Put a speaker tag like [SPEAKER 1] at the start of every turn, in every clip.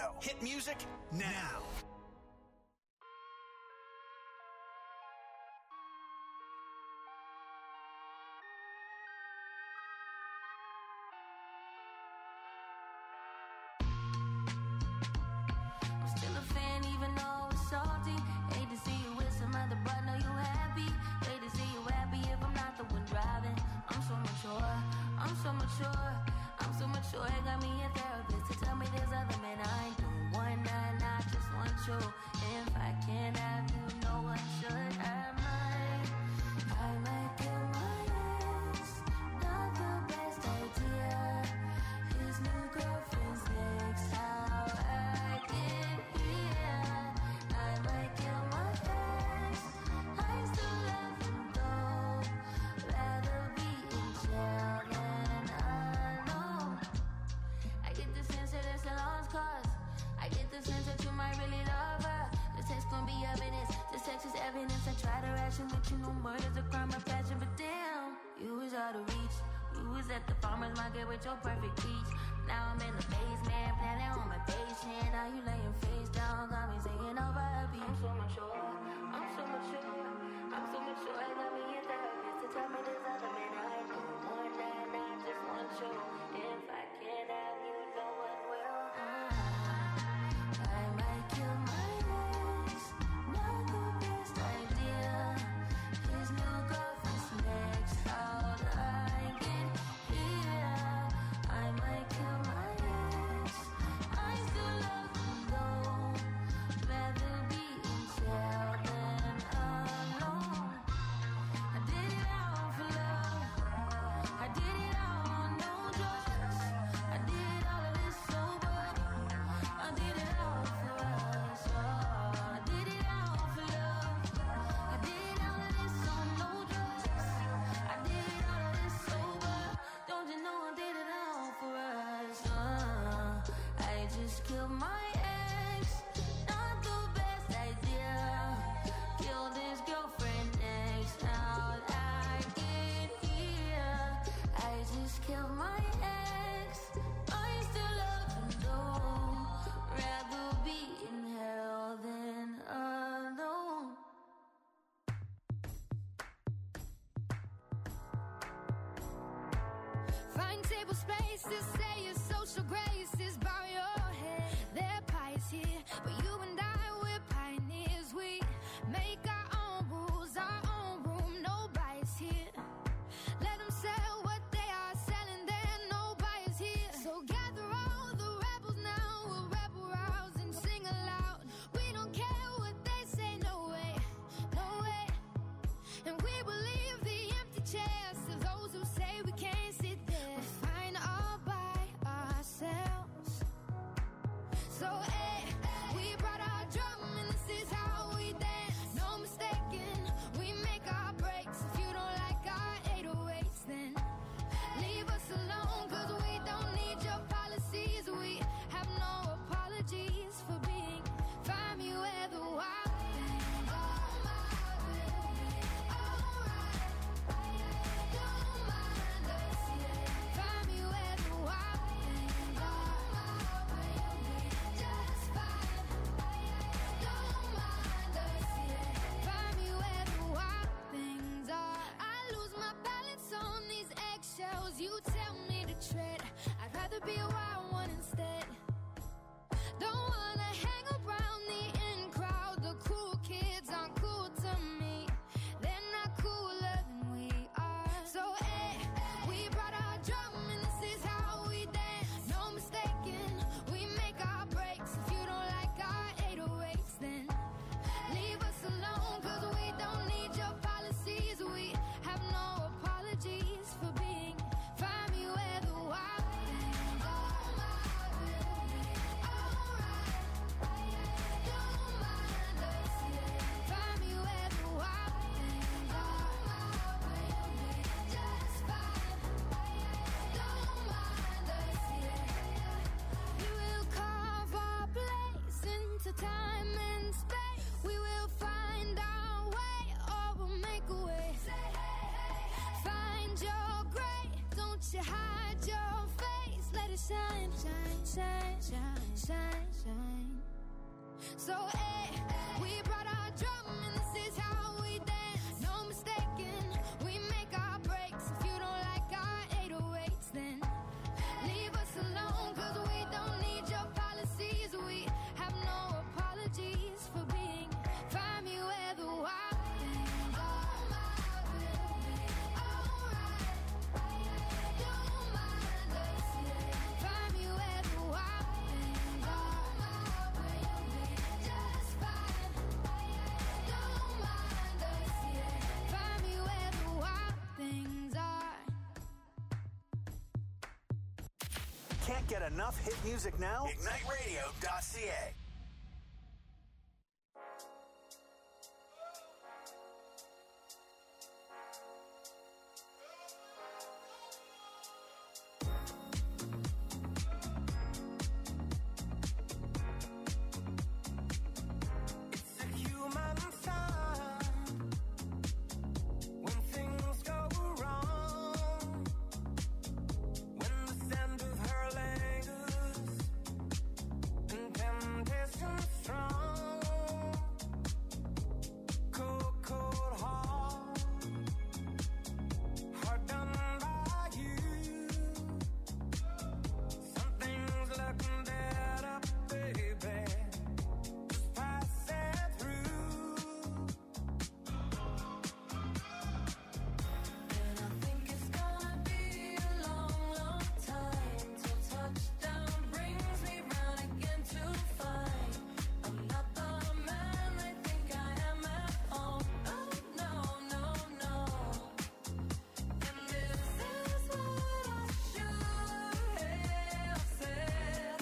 [SPEAKER 1] Radio. Hit music now.
[SPEAKER 2] Those who say we can't sit there, we're fine all by shine, shine, shine, shine, shine, shine. So hey, we brought our drum and this is how we dance. No mistaking, we make our breaks. If you don't like our 808s, then leave us alone, 'cause we don't need your policies. We have no apologies for being. Find me where the wild things are. Alright, don't mind us. Find me where the wild things are. Just fine. Don't mind us. Find me where the wild things are.
[SPEAKER 1] Can't get enough hit music now? IgniteRadio.ca.
[SPEAKER 3] It's a human sign when things go wrong, when the scent of her lingers and temptation strong. Cold, cold heart, hard done by you. Something's looking better, baby. Just pass it through. And I think it's gonna be a long, long time till touchdown brings me round again to find I'm not the man they think I am at home. Oh no, no, no. And this is what I should have said.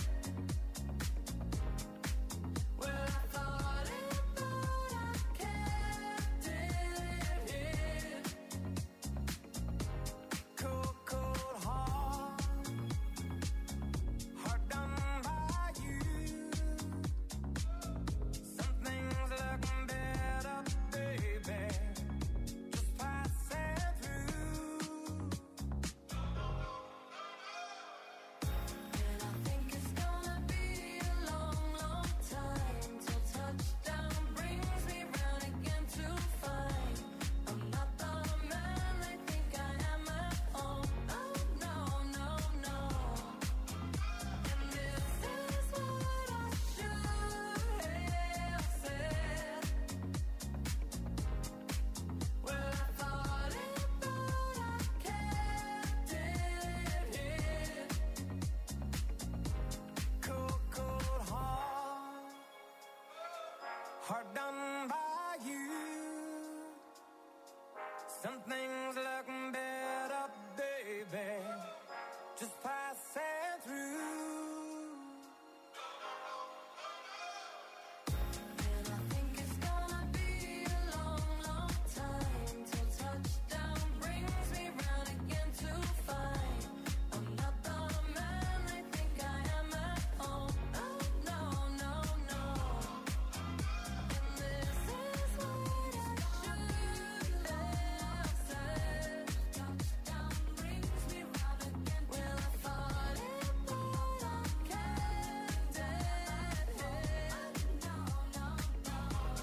[SPEAKER 3] Well, I thought it, but I kept it hid. Cold, cold heart, hard done by you. Something's looking better, baby. Just pass it through. And I think it's gonna be a long, long time till touchdown brings me round again to find I'm not the man they think I am at home. Oh no, no, no. And this is what I should have said. Well, I thought it, but I kept it hid. Cold, cold heart, hard done by you. Something's looking better, baby. Just pass it through. And I think it's gonna be a long, long time till touchdown brings me round again to find I'm not the man they think I am at home. Oh no, no, no. And this is what I should have said. Touchdown brings me round again. Well, I thought it, but I kept it hid. No, no, no.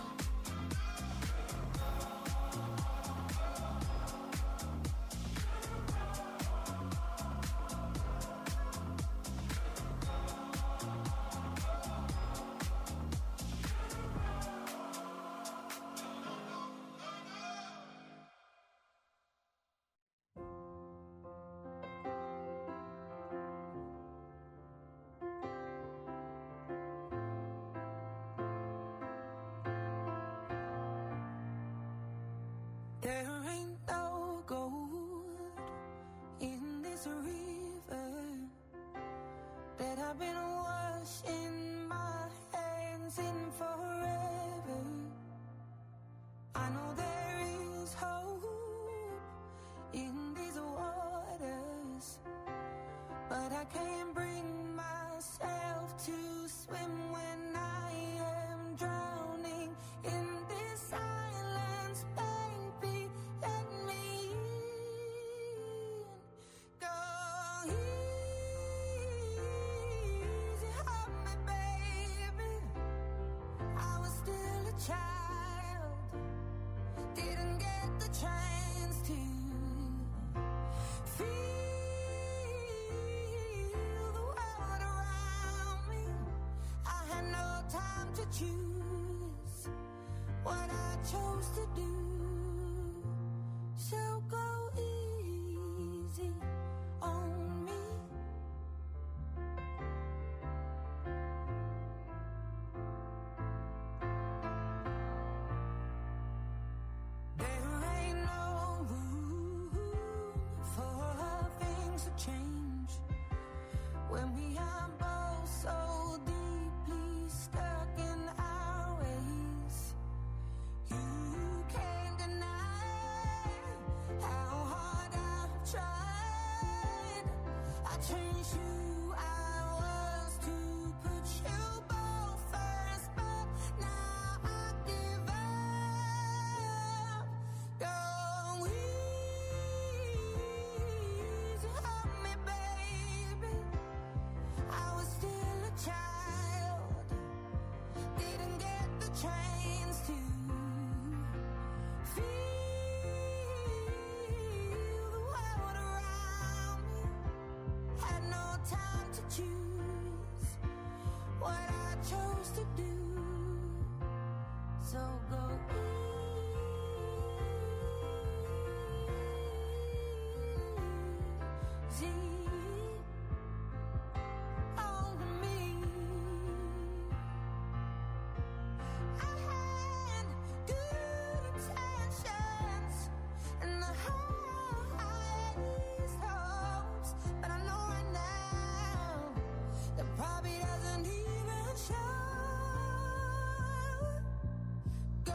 [SPEAKER 3] There ain't no gold in this river that I've been washing my hands in forever. I know there is hope in these waters, but I can't bring myself to swim when I am drowning in this silence, baby. Let me in. Go choose what I chose to do. So go easy on me. There ain't no room for things to change when we are both so deeply stuck in our ways. You can't deny how hard I've tried. I changed who I was to put you both first, but now I give up. Go easy on me, baby. I was still a child, didn't get the chance to feel the world around me. Had no time to choose what I chose to do. So go easy on me. I had good intentions and the highest hopes, but I know right now that probably doesn't even show. Go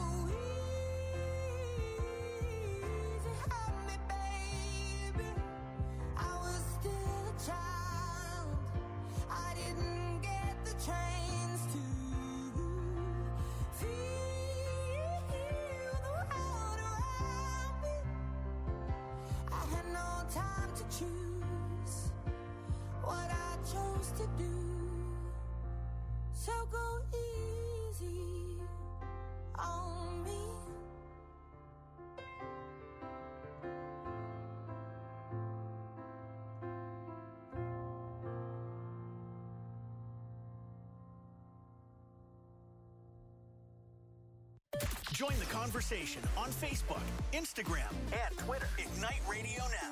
[SPEAKER 3] easy on me, baby. I was still a child. I didn't get the chance to feel the world around me. I had no time to choose what I chose to do. So go easy on me.
[SPEAKER 1] Join the conversation on Facebook, Instagram, and Twitter. Ignite Radio Now.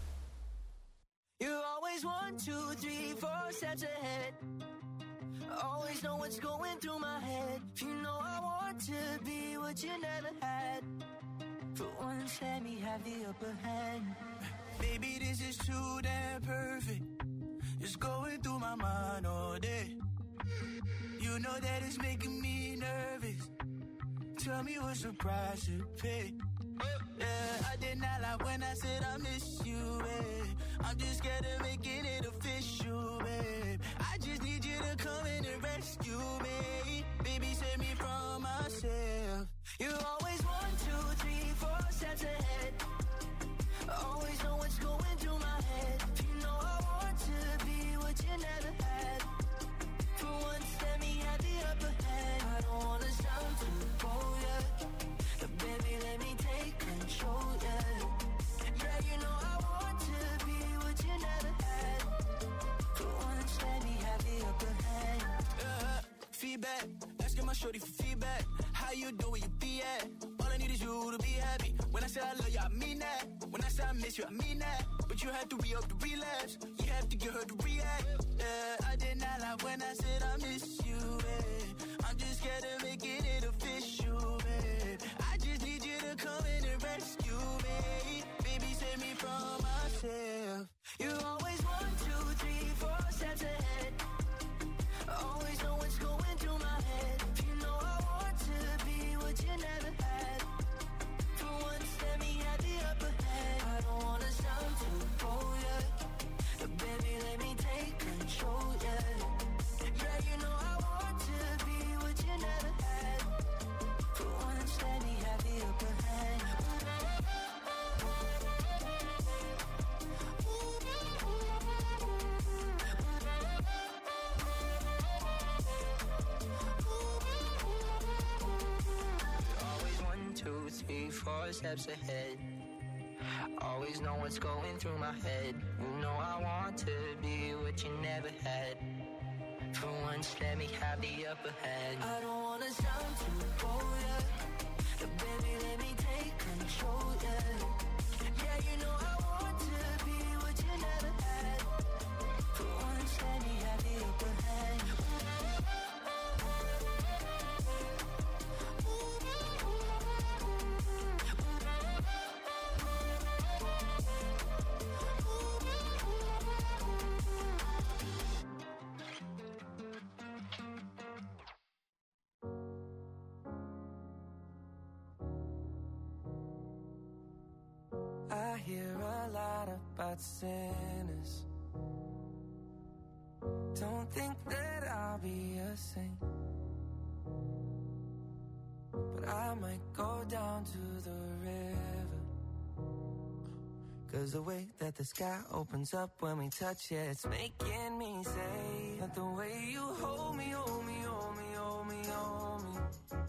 [SPEAKER 3] You always 1, 2, 3, 4 steps ahead. Always know what's going through my head. You know I want to be what you never had. For once, let me have the upper hand.
[SPEAKER 4] Baby, this is too damn perfect. It's going through my mind all day. You know that it's making me nervous. Tell me what's the price to pay. Yeah, I did not lie when I said I miss you, babe. I'm just scared of making it official, babe. I just need you to come in and rescue me. Baby, save me from myself.
[SPEAKER 3] You always 1, 2, 3, 4 steps ahead. Always know what's going through my head. You know I want to be what you never had. For once, let me have the upper hand. I don't wanna sound too bold, yeah. But baby, let me take control, yeah. Yeah, you know I want to be what you never had. For once, let me have the upper hand.
[SPEAKER 4] Feedback, asking my shorty for feedback. How you do where you be at? All I need is you to be happy. When I say I love you, I mean that. When I say I miss you, I mean that. But you have to re-up the relapse. You have to get her to react. I did not lie when I said I miss you, babe. I'm just scared of making it official, babe. I just need you to come in and rescue me. Baby, save me from myself.
[SPEAKER 3] You always 1, 2, 3, 4 steps ahead. Always know what's going through my head. You know I want to be what you never had. For once, let me have the upper hand. I don't wanna sound too bold, yeah. But baby, let me take control, yeah. Yeah, you know I want to be what you never had. For once, let me have the upper hand.
[SPEAKER 5] Always 1, 2, 3, 4 steps ahead. Always know what's going through my head. You know I want to be what you never had. For once, let me have the upper hand.
[SPEAKER 3] I don't wanna sound too bold, yeah. But baby, let me take control, yeah. Yeah, you know I want to be what you never had. For once, let me have the upper hand. I hear a lot about sinners. Don't think that I'll be a saint, but I might go down to the river. 'Cause the way that the sky opens up when we touch it, it's making me say that the way you hold me, hold me, hold me, hold me, hold me,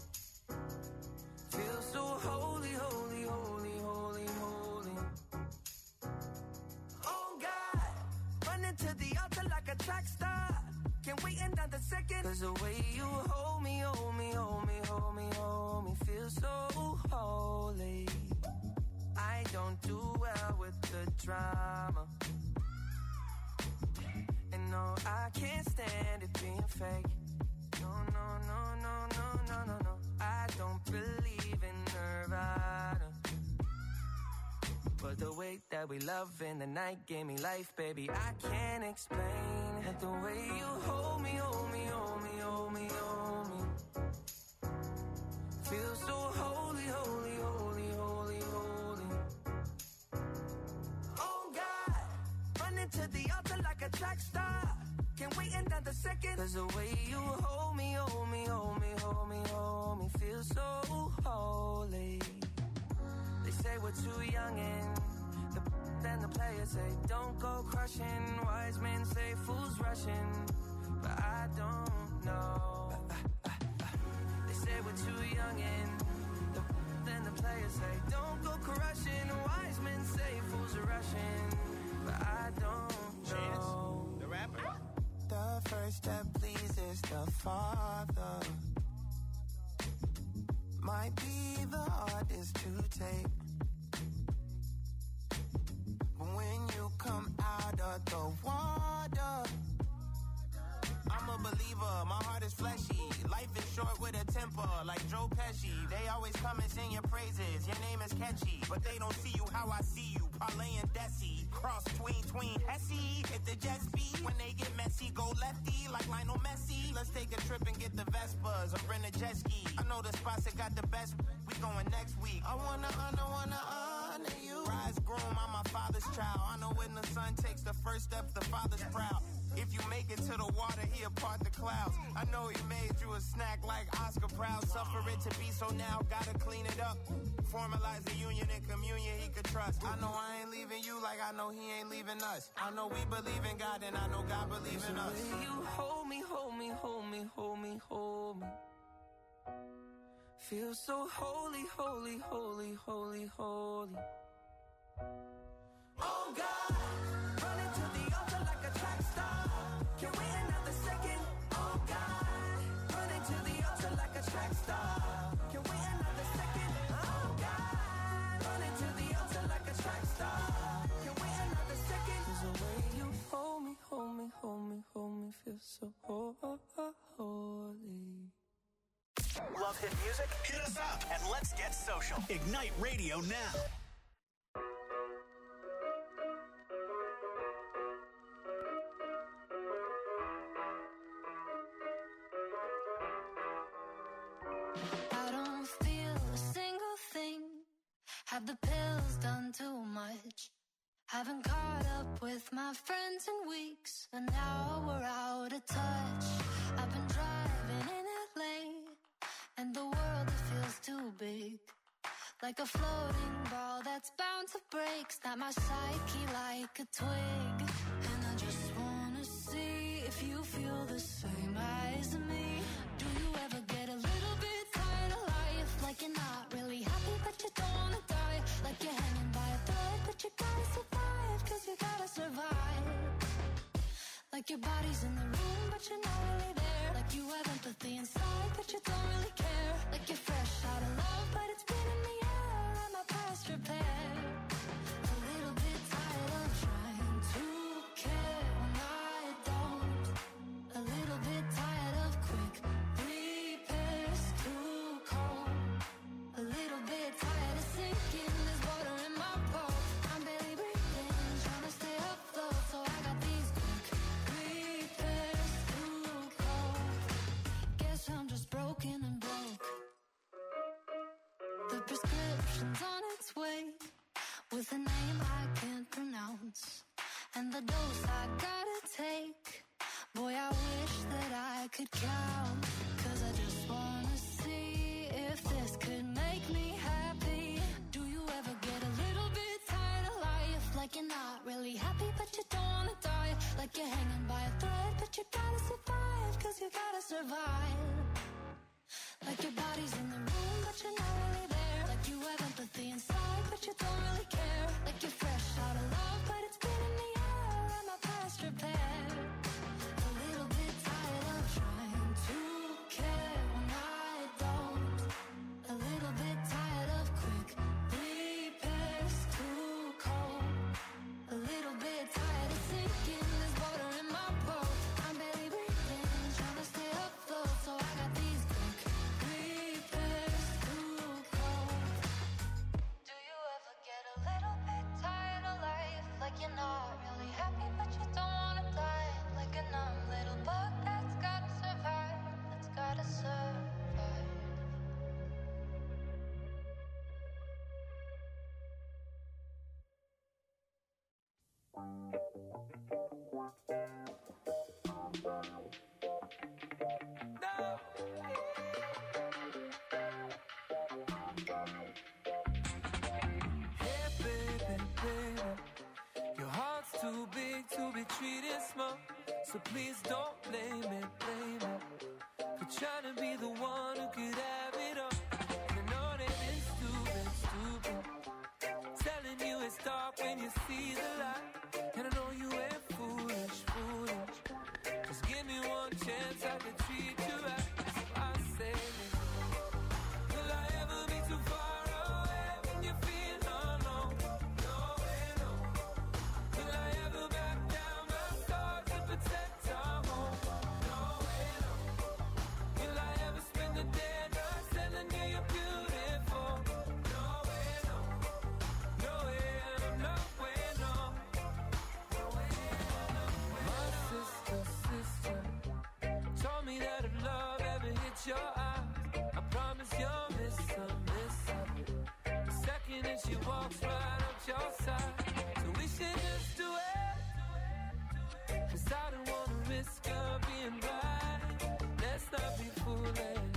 [SPEAKER 3] feels so holy, holy, holy, holy, holy. Oh God, running to the altar like a track star. Can't wait another second. 'Cause the way you hold me, hold me, hold me, hold me, hold me, feels so holy. I don't do well with the drama, and no, I can't stand it being fake. No, no, no, no, no, no, no, no. I don't believe in Nirvana, but the way that we love in the night gave me life, baby. I can't explain that the way you hold me, hold me, hold me, hold me, hold me, feels so holy, holy, holy, holy, holy. Oh God, running to the altar like a track star. Can't wait another second. 'Cause the way you hold me, hold me, hold me, hold me, hold me, feels so holy. They say we're too young and then the players say don't go crushing. Wise men say fools rushing, but I don't know. They say we're too young and then the players say don't go crushing. Wise men say fools are rushing, but I don't know.
[SPEAKER 4] The rapper.
[SPEAKER 6] The first step pleases the Father. Might be the hardest to take, but when you come out of the water, I'm a believer, my heart is fleshy. Life is short with a temper, like Joe Pesci. They always come and sing your praises, your name is catchy, but they don't see you how I see you. Parlay and Desi, cross tween Hesse. Hit the jet speed, when they get messy, go lefty, like Lionel Messi. Let's take a trip and get the Vespas, or rent a jet ski. I know the spots that got the best, we going next week. I wanna honor you. Rise groom, I'm my father's child. I know when the son takes the first step, the father's proud. If you make it to the water, he'll part the clouds. I know he made you a snack like Oscar Proud. Suffer it to be so now, gotta clean it up. Formalize the union and communion he could trust. I know I ain't leaving you like I know he ain't leaving us. I know we believe in God and I know God believes in us.
[SPEAKER 3] You hold me, hold me, hold me, hold me, hold me, feel so holy, holy, holy, holy, holy. Oh God, running to the altar like a track star. Can't wait another second. Oh God, running to the altar like a track star. Can't wait another second. Oh God, running to the altar like a track star. Can't wait another second. 'Cause the way you hold me, hold me, hold me, hold me, feel so holy.
[SPEAKER 1] Love hit music? Hit us up and let's get social. Ignite Radio now.
[SPEAKER 2] I don't feel a single thing. Have the pills done too much? Haven't caught up with my friends in weeks, and now we're out of touch. I've been driving in LA, and the world, it feels too big. Like a floating ball that's bound to break. Snap my psyche like a twig. And I just wanna see if you feel the same as me. Do you ever get a little bit tired of life? Like you're not really happy but you don't wanna die. Like you're hanging by a thread but you gotta survive. 'Cause you gotta survive. Like your body's in the room, but you're not really there. Like you have empathy inside, but you don't really care. Like you're fresh out of love, but it's been in the air. Am I past repair? A little bit tired of trying to care when I don't. A little bit tired of quick repairs, too cold. A little bit tired of sinking. There's water in my boat. I'm barely breathing, trying to stay afloat. So I got these quick repairs, too cold. Guess I'm just broken and broke. The prescription's on its way, with a name I can't pronounce, and the dose I gotta take. Boy, I wish that I could count, 'cause I just wanna see if this could make me happy. Do you ever get a little bit tired of life? Like you're not really happy, but you don't wanna die. Like you're hanging by a thread, but you gotta survive, 'cause you gotta survive. Like your body's in the room, but you're not really there. Like you have empathy inside, but you don't really care. Like you're fresh out of love, but it's been in the air. Am I past repair? A little bit tired of trying to care when I don't. A little bit tired of quick repairs, too cold. A little bit tired of sinking. There's water in my boat. I'm barely breathing, trying to stay afloat. So I got these quick repairs, too cold. Do you ever get a little bit tired of life? Like you're not really happy, but you don't wanna die. Like a numb little bug that's gotta survive. That's gotta survive.
[SPEAKER 7] Hey, baby, baby, your heart's too big to be treated small. So please don't blame it for trying to be the one who could have it all. And I know that it's stupid, telling you it's dark when you see the light. And I know you ain't foolish. Just give me one chance, I can treat you right. So I say, will I ever be too far away when you feel alone? No way, no. Will I ever back down my sword to protect our home? No way, no. Will I ever spend the day not telling you you're beautiful? No way, no. No way, no way, no. No way, no. My sister told me that if love ever hits your eyes, I promise you'll miss her. The second that she walks right up your side. So we should just do it, 'cause I don't wanna risk her being right. Let's not be foolish.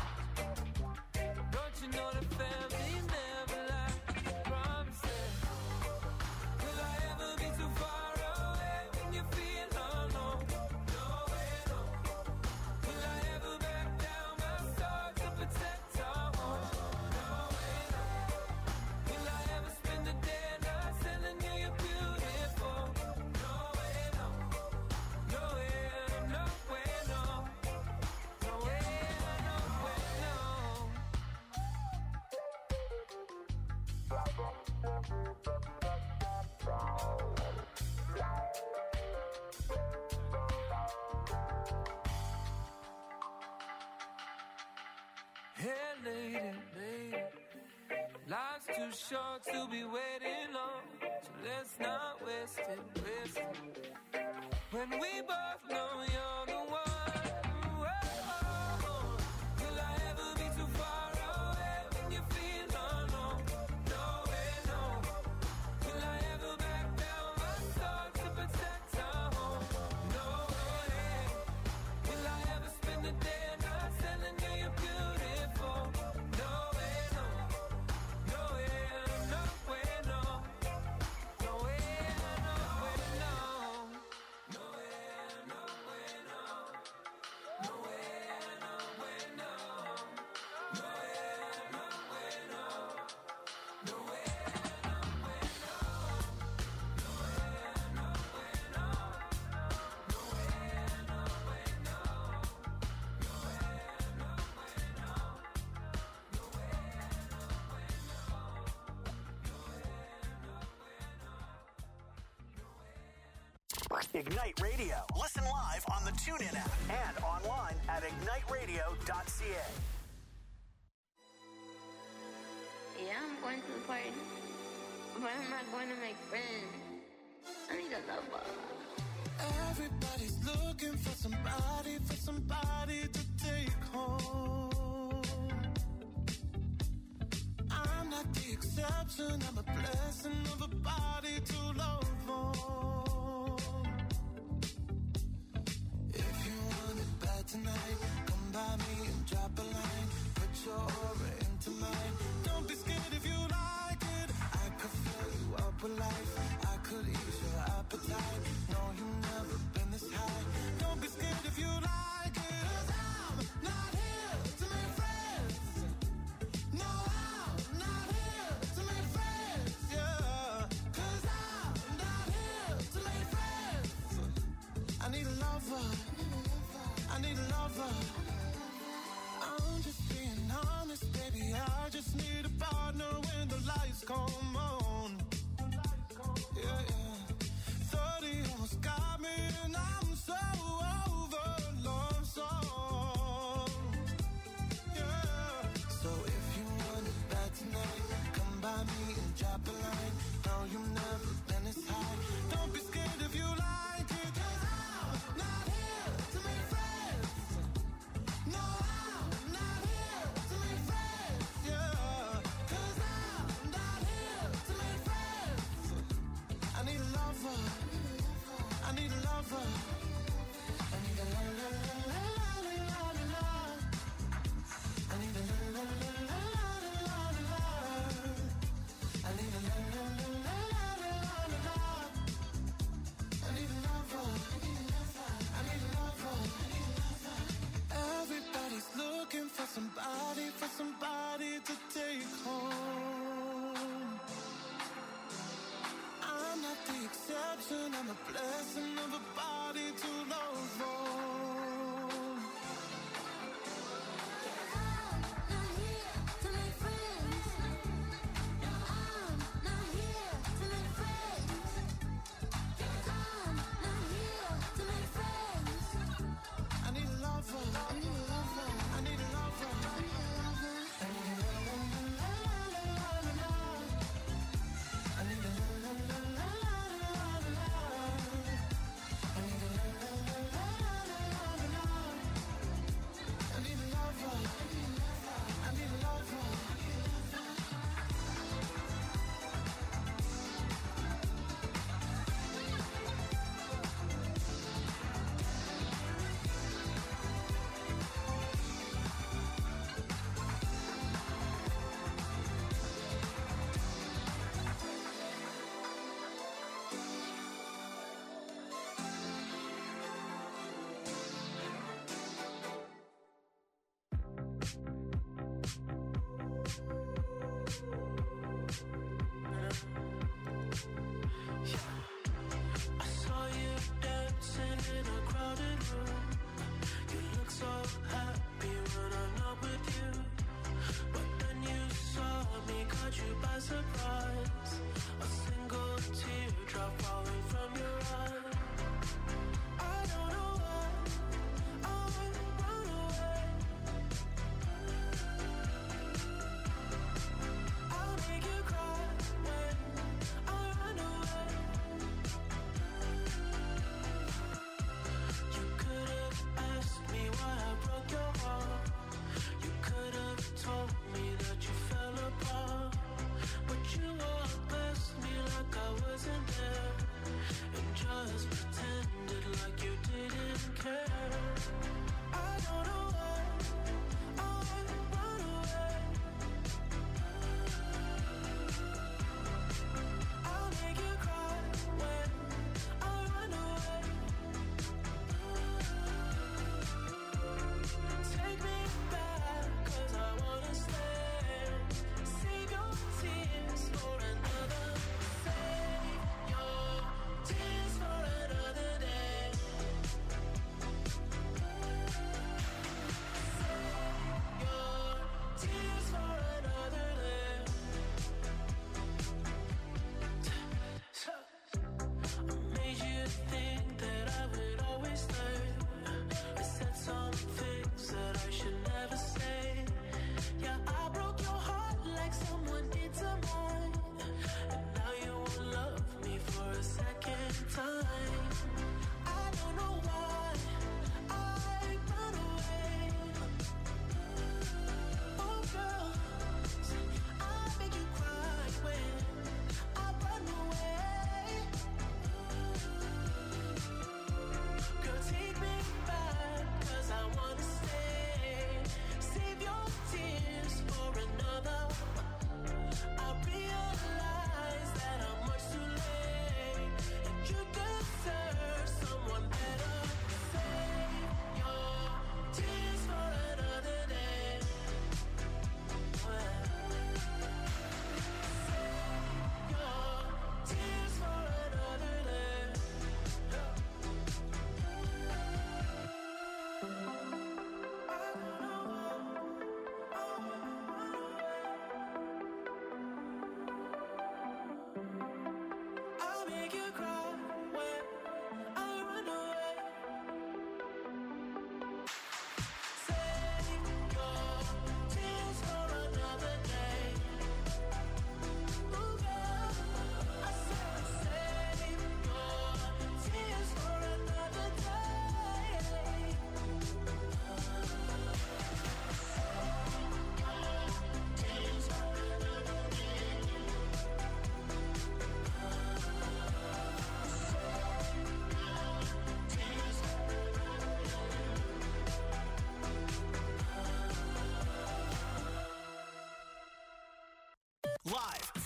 [SPEAKER 7] Don't you know the family never lies? Promise it. Will I ever be too far away when you feel alone? No way, no. Will I ever back down my sword to protect our home? No way, no. Will I ever spend the day not telling you you're beautiful? No way, no. No way, no way, no. No way, no way, no. Hey, lady, life's too short to be waiting long, so let's not waste it. When we both know you're the one. Whoa. Will I ever be too far away when you feel alone? No way, no. Will I ever back down my sword to protect our home? No way. Will I ever spend the day not telling you you're beautiful? No way, no. No way, no way, no. No way, no way, no. No way, no way, no.
[SPEAKER 1] Ignite Radio. Listen live on the TuneIn app and online at igniteradio.ca.
[SPEAKER 8] Yeah, I'm going to the party, but I'm not going to make friends. I need a lover.
[SPEAKER 6] Everybody's looking for somebody to take home. I'm not the exception, I'm a blessing of a body to love on. If you want it bad tonight, come by me and drop a line. Put your aura into mine. Don't be scared if you like it. I could fill you up with life. I could ease your appetite. No, you've never been this high. Don't be scared if you like it. 'Cause I'm not here to make friends. No, I'm not here to make friends. Yeah. 'Cause I'm not here to make friends. I need a lover. I need a lover. I'm just being honest, baby. I just need a partner when the lights come on. Yeah, yeah. 30 almost got me, and I'm so over love song. Yeah. So if you want it bad tonight, come by me and drop a line. No, you've never been this high. Don't be scared if you like it. 'Cause I'm not here to make friends. No, I'm not here to make friends. Yeah. 'Cause I'm not here to make friends. I need a lover. I need a lover.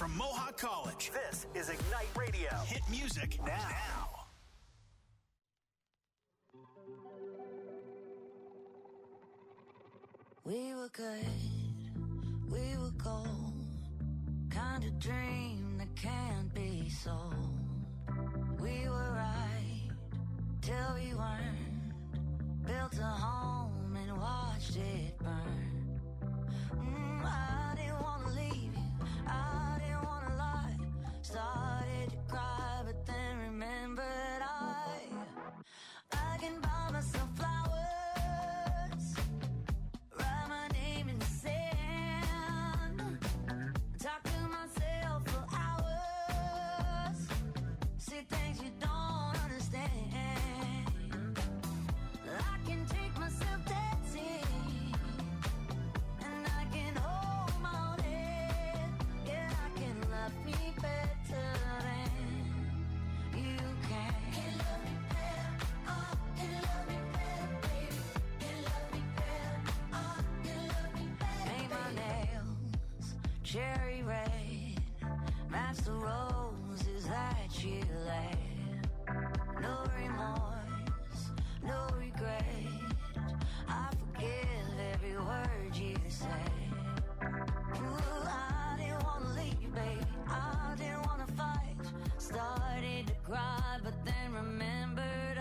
[SPEAKER 1] from Mohawk College. This is Ignite Radio. Hit music now.
[SPEAKER 9] We were good, we were gold, kind of dream that can't be sold. We were right till we weren't, built a home and watched it burn. I didn't want to leave you, I didn't want to lie, started to cry but then remembered I can buy myself flowers, write my name in the sand, talk to myself for hours, see things you don't understand. I can take myself dancing, and I can hold my own head. Yeah, I can love me better than you can. Can love me better, oh, can love me better, baby. Can love me better, oh, can love me better. Paint my nails cherry red, match the roses that you laid. No remorse, no regret, I forgive every word you say. Ooh, I didn't want to leave you, baby, I didn't want to fight, started to cry but then remembered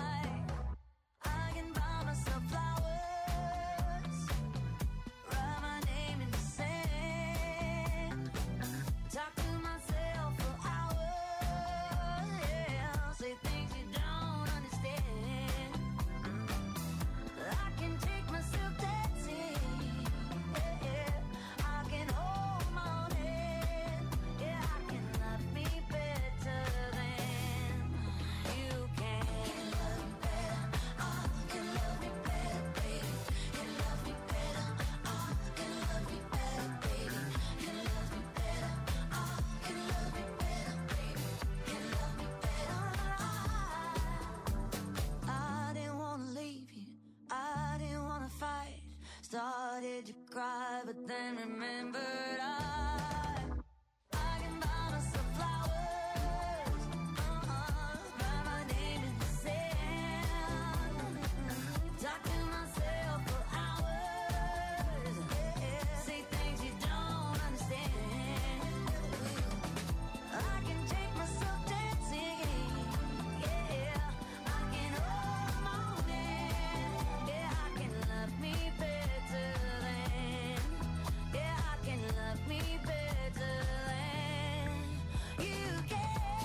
[SPEAKER 9] I can buy myself flowers, write my name in the sand, talk to myself for hours, yeah, say things you don't understand. I can take myself dancing, yeah, I can hold my own head, yeah, I can love me better than you can. Can love me better, oh, can love me better, baby. Can love me better, oh, can love me better, baby. Can love me better, oh, can love me better, baby. Can love me better, I didn't want to leave you, I didn't want to fight, started to cry but then remembered I can buy myself flowers, write my name in the sand, talk to myself for hours, yeah, say things you don't understand. I can take myself dancing, yeah, I can hold my own hand, yeah, I can love me better than, yeah, I can love me better than you can.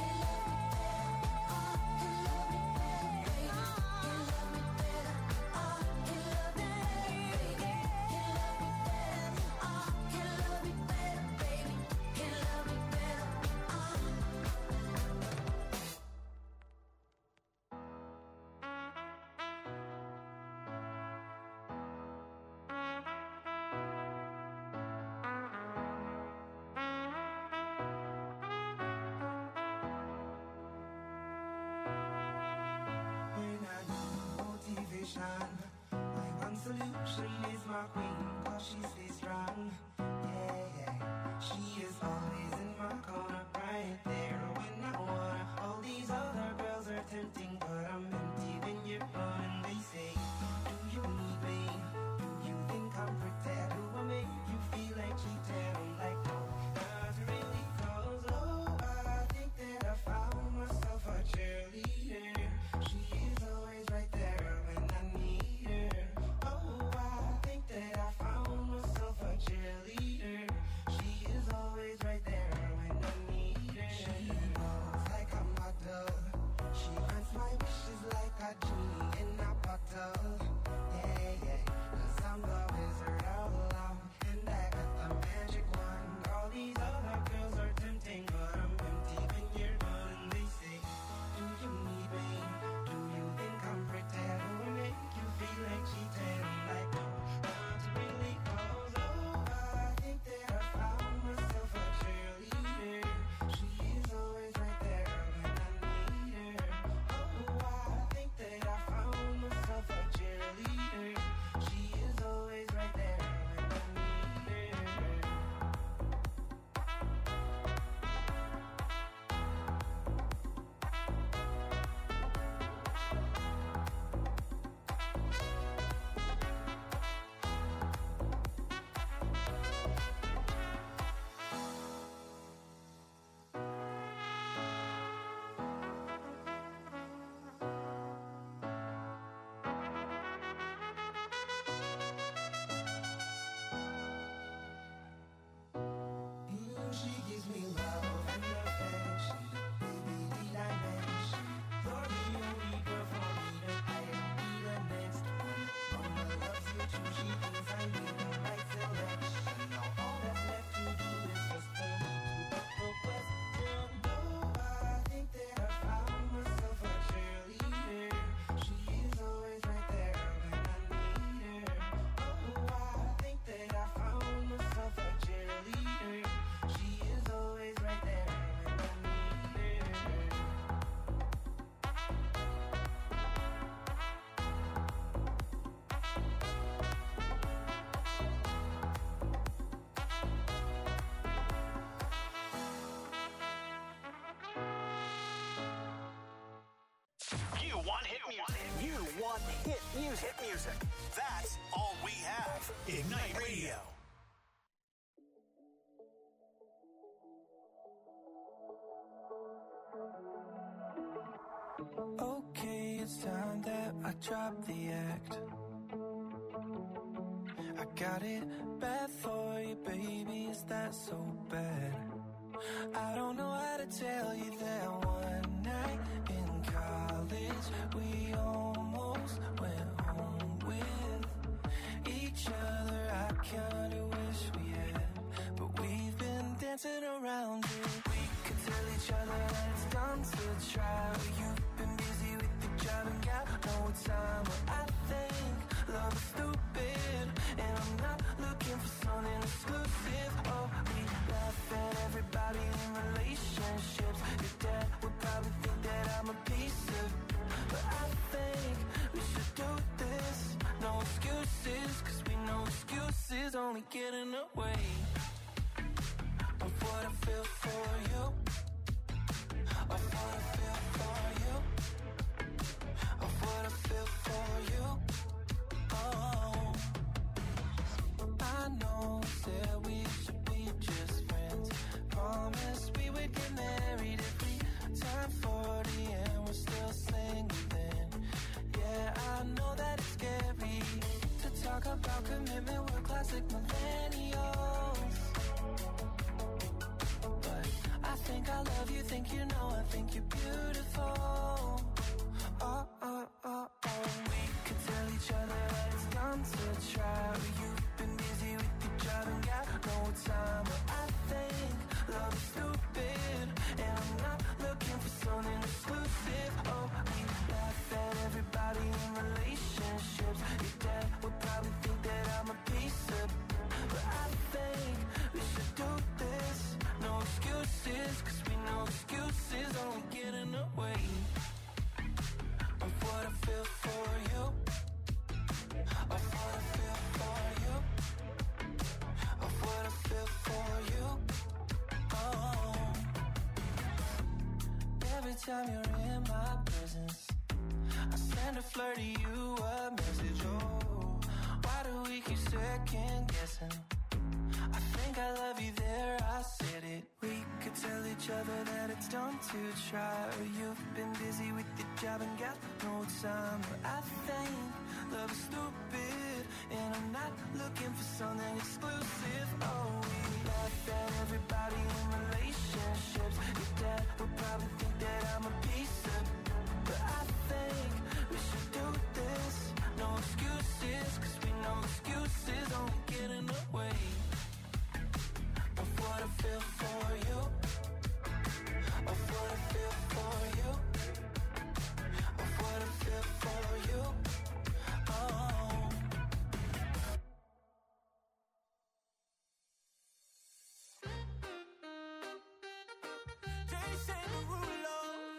[SPEAKER 6] When I need motivation, my one solution is my queen, cause she stays strong. Yeah, yeah. She is always in my corner, right there when I wanna. All these other girls are tempting, but I'm empty when you're on. They say, do you need me? Do you think I'm pretty? Do I make you feel like cheating? I'm like, no, not really, cause oh, I think that I found myself a cheerleader. She is always right there when I need her. Oh, I think that I found myself a cheerleader. She is always right there when I need her. She
[SPEAKER 1] Music. Hit music. That's all we have. Ignite Radio.
[SPEAKER 7] Okay, it's time that I drop the act. I got it bad for you, baby, is that so bad? I don't know how to tell you that one night in college we almost went home with each other. I kinda wish we had, but we've been dancing around it. We could tell each other that it's done to try. You've been busy with the job and got no time. But I think love is stupid, and I'm not looking for something exclusive. Oh, we laugh at everybody in relationships. Your dad would probably think that I'm a piece of, but I think we should do this. No excuses, cause we know excuses only get in the way of what I feel for you. Of what I feel for you. Of what I feel for you. Oh, I know that we should be just friends. Promised we would get married if we turn 40 and we're still single then. Yeah, I know that it's scary to talk about commitment. We're classic millennials, but I think I love you, think you know, I think you're beautiful. Oh, oh, oh, oh. We could tell each other that it's done to try. You've been busy with your job and got no time. But I think love is stupid, and I'm not looking for something exclusive. Oh, we laugh at everybody in relationships. Your dad would probably think that I'm a piece of, but I think we should do this. No excuses, cause we know excuses only get in the way of what I feel for you. Of what I feel for you. Of what I feel for you. Oh, every time you're in my presence, I send a flirty you a message. Oh, why do we keep second guessing? I think I love you there, I said it. We could tell each other that it's done to try. You've been busy with your job and got no time. But I think love is stupid, and I'm not looking for something exclusive. Oh, we laugh at everybody in relationships. Your dad would probably think that I'm a piece of, but I think we should do this. No excuses, cause we know excuses only get in the way of what I feel for you. Of what I feel for you. Of what I feel for you. Oh,
[SPEAKER 6] Jason Derulo.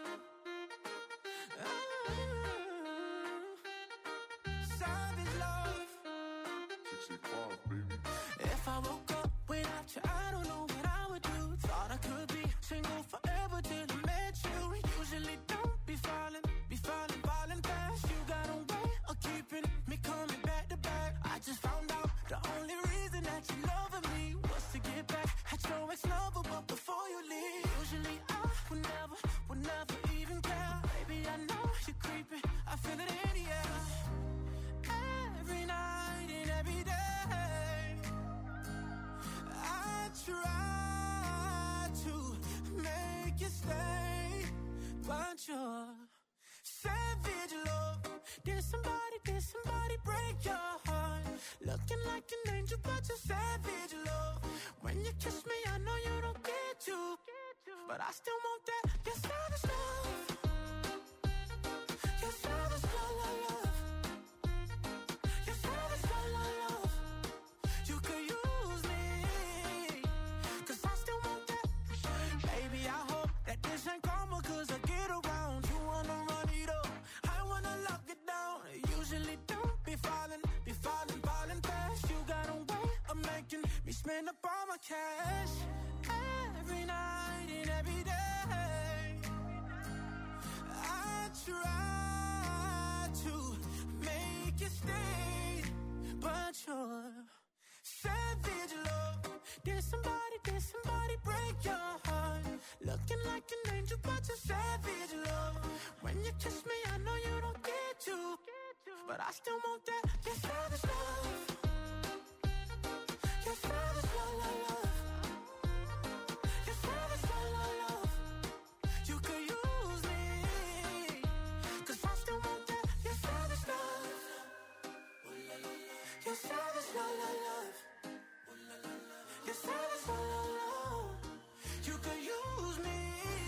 [SPEAKER 6] Savage love.
[SPEAKER 10] 65, baby.
[SPEAKER 6] If I woke up without you, I don't know what I would do. Thought I could be single forever till I met you. Usually don't be falling fast. You got a way of keeping me coming back to back. I just found out the only reason that you loving me was to get back at your ex-lover, but before you leave, usually I would never even care. Baby, I know you're creeping, I feel it in the air. Every night and every day, I try to make you stay, but you're savage love. Did somebody break your heart? Looking like an angel, but you're savage love. When you kiss me, I know you don't get you, but I still want that. You're savage love. You're savage love. You're savage love. You could use me, cause I still want that. Baby, I hope that this ain't karma, cause I get around. You wanna run it up, I wanna lock it down. Usually don't be falling fast. You got a way of making me spend up all my cash. Every night and every day, I try to make make you stay, but you're savage love. Did somebody break your heart? Looking like an angel, but you're savage love. When you kiss me, I know you don't get to, but I still want that. You're savage love. You're savage love, love, love. You're savage love, love, love. You could use me, 'cause I still want that. You're savage love. You're savage love, love, love. You're savage love, love, love. You could use me,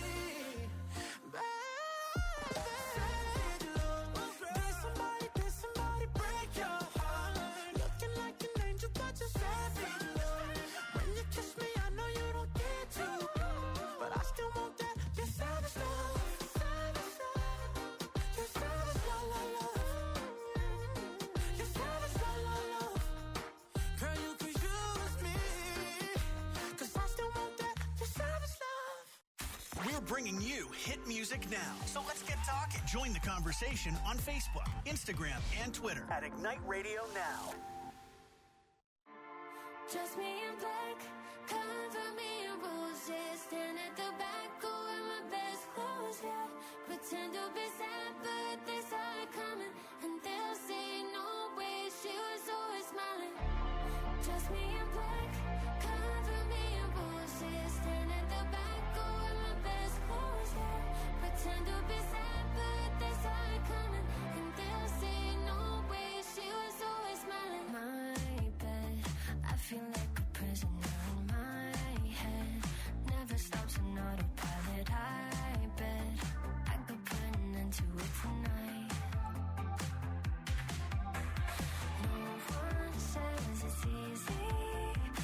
[SPEAKER 6] baby. Savage love. Did somebody break your heart? Looking like an angel, but you're savage love. When you kiss me, I know you don't get to, but I still want that. You're savage love. You're savage love, love, love. You're savage love, love, love. Girl, you could use me, 'cause I still want that. You're savage love.
[SPEAKER 1] We're bringing you hit music now. So let's get talking. Join the conversation on Facebook, Instagram, and Twitter at Ignite Radio Now.
[SPEAKER 2] Just me in black, cover me in roses. Stand at the back, go in my best clothes, yeah. Pretend to be sad, but they saw it coming. And they'll say, no way, she was always smiling. Just me in black, cover me in roses. Stand at the back, go in my best clothes, yeah. Pretend to be sad, but they saw it coming. And they'll say, no way, she was always smiling. My bed, I feel like a prisoner in my head. Never stops on autopilot. I bet I could put an end to it tonight. No one says it's easy.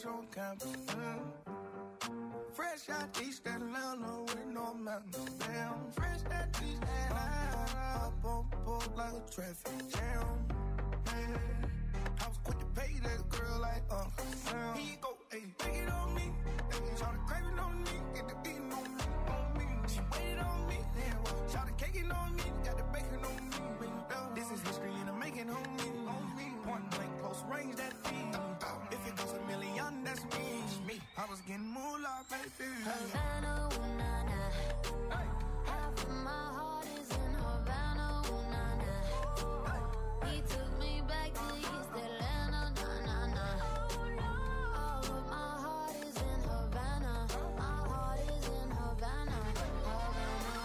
[SPEAKER 6] fresh on campus. Fresh out East Atlanta with no mountains. Damn, fresh out East Atlanta. Up on board like a traffic jam. Man, I was quick to pay that girl like Sam. Here you go, ayy, take it on me. Ayy, shout the craving on me, get the beating on me, She waited on me, damn. Shout the caking on me, got the bacon on me. This is history in the making on me. Point blank, close range, that feed. If it goes a million, that's me. I was getting moolah, baby.
[SPEAKER 2] Havana, ooh, nah, nah. Half of my heart is in Havana, ooh, nah, nah. He took me back to East Atlanta, nah, nah, nah. All of my heart is in Havana. My heart is in Havana. Havana,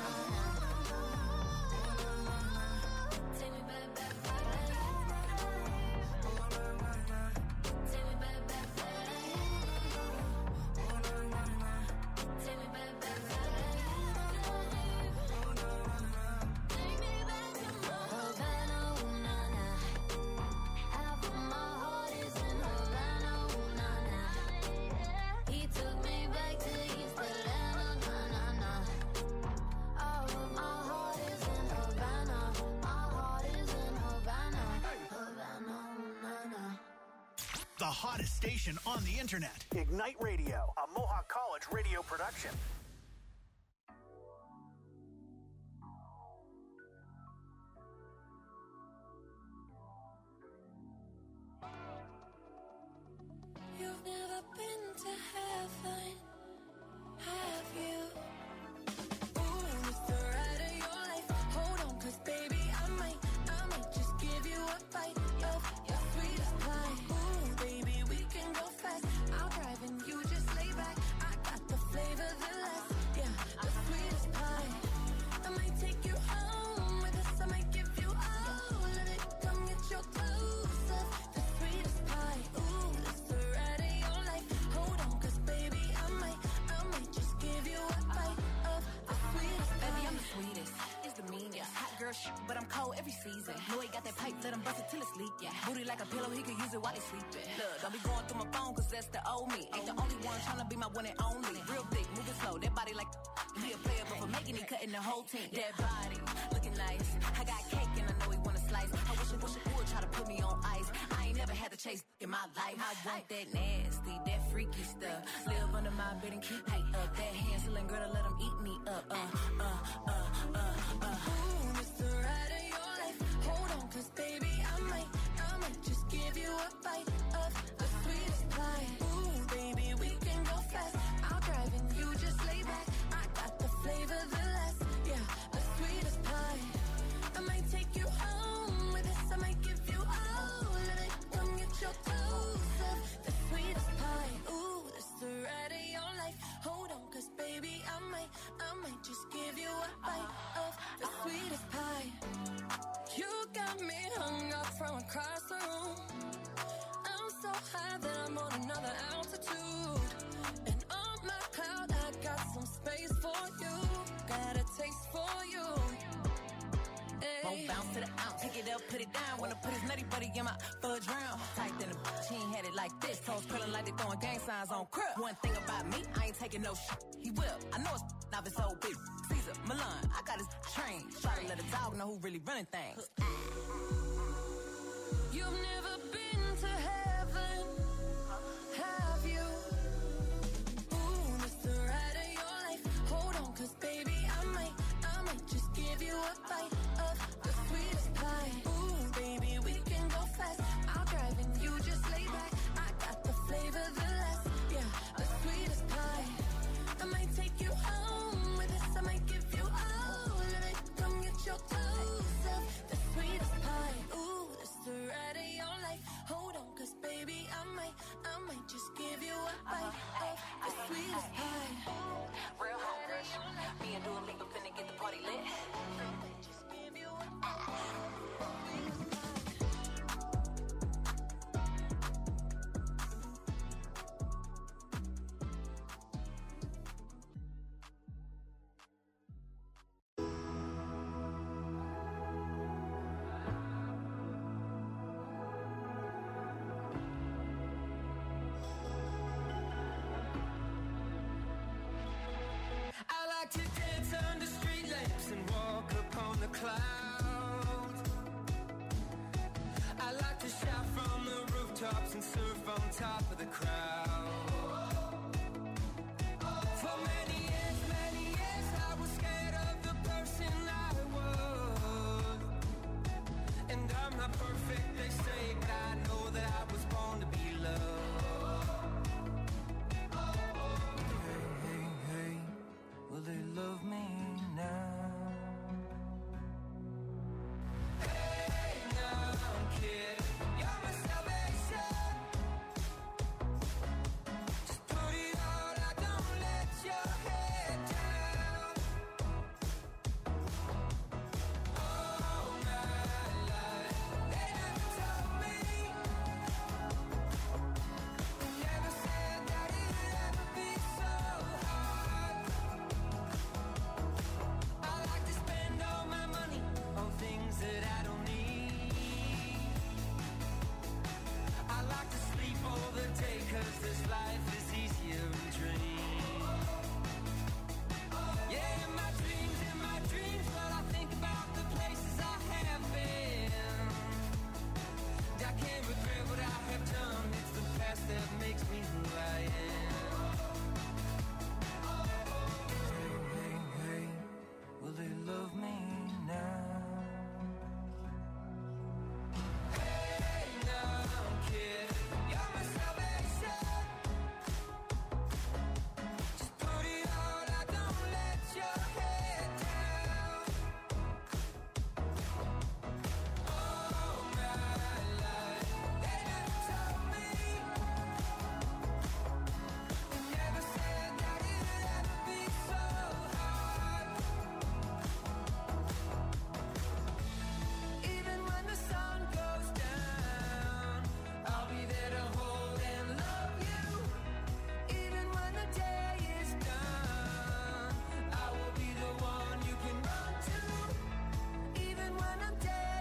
[SPEAKER 2] ooh, nah, nah. Take me back, back, back. Take me back, back, back. Take me back, back, back. Take me back to Havana, ooh, nah, nah. Half of my heart is in Havana, ooh, nah, nah. He took me back to East Atlanta, nah, nah, nah. All of my heart is in Havana. My heart is in Havana. Havana, ooh, nah, nah.
[SPEAKER 1] The hottest station on the internet. Ignite Radio, a Mohawk College radio production.
[SPEAKER 2] You've never been to heaven, have you? Ooh, it's the ride of your life. Hold on, 'cause baby, I might just give you a bite of your sweetest pie. Ooh, baby, we can go fast. I'll drive and you just lay back. I got the flavor, the last, yeah, the sweetest pie. I might take you home with us. I might give you all of it. Come get your clothes off. The sweetest pie. Ooh, it's the ride of your life. Hold on, 'cause baby, I might just give you a bite of the sweetest pie.
[SPEAKER 11] Baby, I'm the sweetest. It's the meanest. Hot girl shit, but I'm cold every season. Know he got that pipe, let him bust it till it's leak. Yeah. Booty like a pillow, he could use it while he's sleeping. Look, don't be going through my phone, 'cause that's the old me. Ain't the only one tryna be my one and only. Real thick, moving slow, that body like he a player, but for making it, cutting the whole team. That body, looking nice. I got cake and I know he wanna slice. I wish it would try to put me on ice. I ain't never had to chase in my life. I want that nasty, that freaky stuff. Live under my bed and keep me up. That Hansel girl to let him eat me up.
[SPEAKER 2] Ooh, it's the ride of your life. Hold on, 'cause baby, I might just give you a bite of the sweetest pie. Ooh, baby, we can go fast. I'll drive and you just lay back. I got the flavor, the last, yeah, the sweetest pie. I might take you home with us. I might give you all of it. Come get your clothes off. The sweetest pie. Ooh, it's the ride of your life. Hold on, 'cause baby, I might just give you a bite of the sweetest pie. You got me hung up from across the room. I'm so high that I'm on another altitude. And on my cloud, I got some space for you. Got a taste for you.
[SPEAKER 11] Won't bounce to the ounce, pick it up, put it down. Wanna put his nutty buddy in my fudge round. Tight than a bitch, he ain't had it like this. Toes curling like they throwing gang signs on crib. One thing about me, I ain't taking no shit. He will, I know it's now it's so big. Caesar, Milan, I got his train. Try to let a dog know who really running things.
[SPEAKER 2] You've never been to heaven, have you? Ooh, it's the ride of your life. Hold on, 'cause baby, I might just give you a bite of the sweetest pie. Ooh, baby, we can go fast. I'll drive and you just lay back. I got the flavor, the last, yeah, the sweetest pie. I might take you home with us. I might give you all of it. Come get your clothes off. The sweetest pie. Ooh, it's the ride of your life. Hold on, 'cause baby, I might just give you a bite of the sweetest pie.
[SPEAKER 11] Real hot girl shit. Me and Dua Lipa finna get the party lit.
[SPEAKER 7] the clouds. I like to shout from the rooftops and surf on top of the crowd.